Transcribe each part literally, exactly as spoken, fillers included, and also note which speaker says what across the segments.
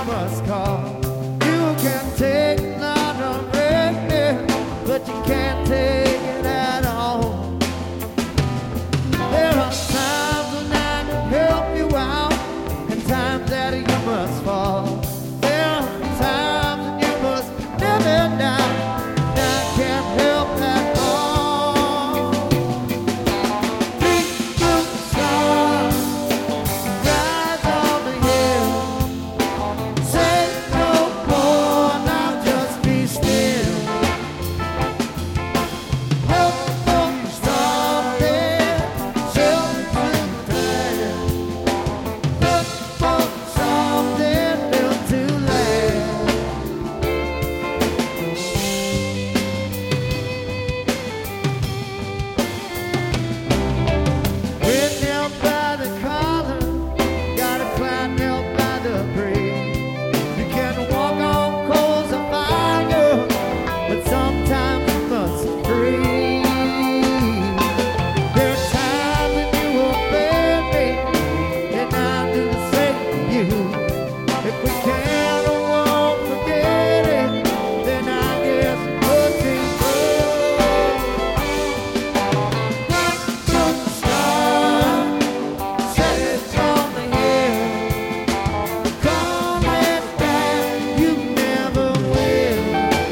Speaker 1: must call. You can take not a regret, but you can't take it at all. There are times when I can help you out, and times that you must fall. There are times when you must live it down, and I can't help that all. Three good stars rise on the hill. Say no more, now just be still. Help for something, shelter to the look for something built to last. We're nailed by the collar, gotta find nailed by the breeze. You can walk on coals of fire, but sometimes you must breathe. There are times when you obey me, and I do the same for you. If we can't or won't forget it, then I guess we'll be through. Good star, set it on the hill. Call it back, you never will.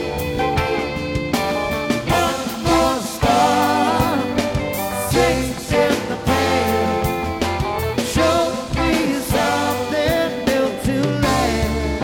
Speaker 1: One more star, six in the pan. Show me something built to last.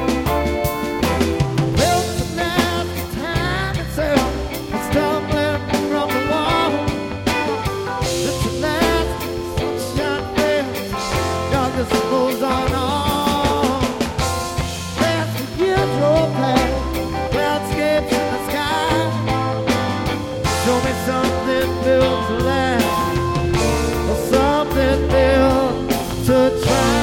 Speaker 1: Built to last the time itself, and stumbling from the wall. Built to last, sunshine fails, darkness goes on on. Last the years roll past, cloudscapes in the sky. Show me something built to last, or something built to try.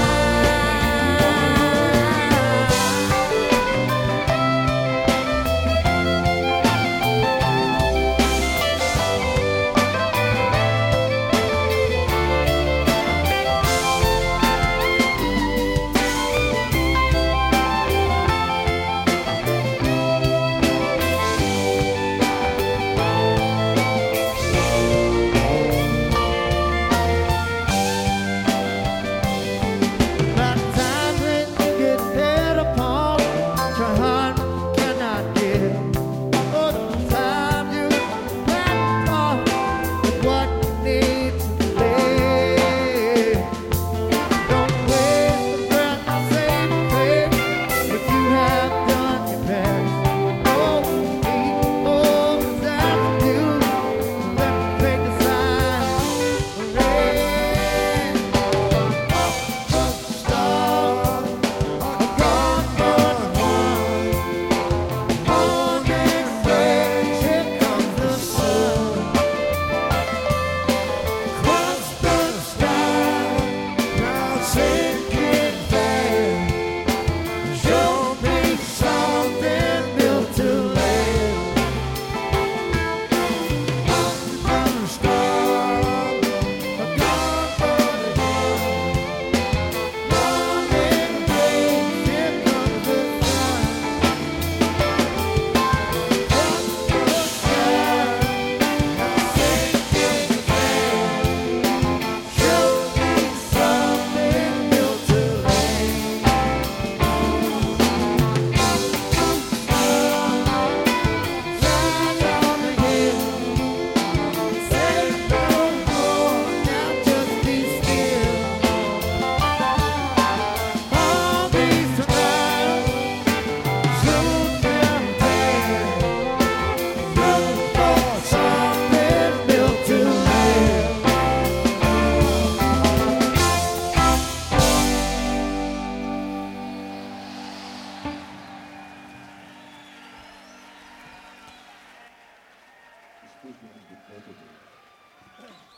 Speaker 1: By the time when you get hit upon, try hard, cannot give. Oh, the time you back on with what you need to live. Don't waste the breath, I say the prayer, if you have done your best. Oh, people without you, let me take the sign of rain. Up the star, a gone but one. Morning breaks, here comes the sun. Across the sky, now sinking fast. Show me something built to last. Up the star, a gone but one. Morning breaks, here comes the sun. Across the sky, now sinking fast. Show me something built to last. Rise on the hill, say no more, now just be still. All these surround, soon they'll pass. Look for something built to last.
Speaker 2: Excuse me, I get